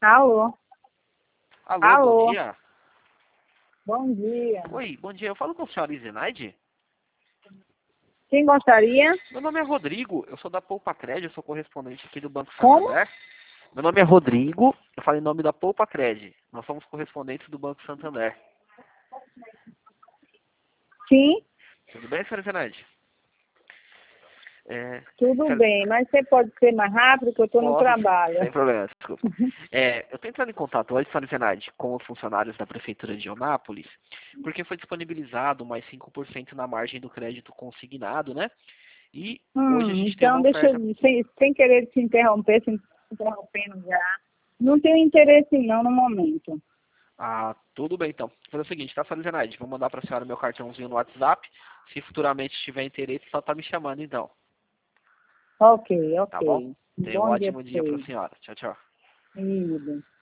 Alô? Alô, bom Alô? dia. Bom dia. Oi, bom dia. Eu falo com a senhora Zenaide. Quem gostaria? Meu nome é Rodrigo, eu sou da Poupa Cred, eu sou correspondente aqui do Banco Como? Santander. Meu nome é Rodrigo, eu falo em nome da Poupa Cred. Nós somos correspondentes do Banco Santander. Sim, Tudo bem, senhora Zenaide? tudo Senhora- bem, mas você pode ser mais rápido que eu estou no Posso, trabalho. sem problema, desculpa. Eu estou entrando em contato hoje, senhora Zenaide, com os funcionários da Prefeitura de Eunápolis, porque foi disponibilizado mais 5% na margem do crédito consignado, né? E hoje a gente tem uma Então deixa oferta. eu, sem querer te interromper, se interrompendo já. Não tenho interesse não no momento. Ah, tudo bem então. Vou fazer o seguinte, tá, senhora Zenaide? Vou mandar pra senhora meu cartãozinho no WhatsApp. Se futuramente tiver interesse, só tá me chamando então. Ok, Tá bom? ok. Tenha um Bom dia ótimo para dia pra você. senhora. Tchau, tchau. Ida.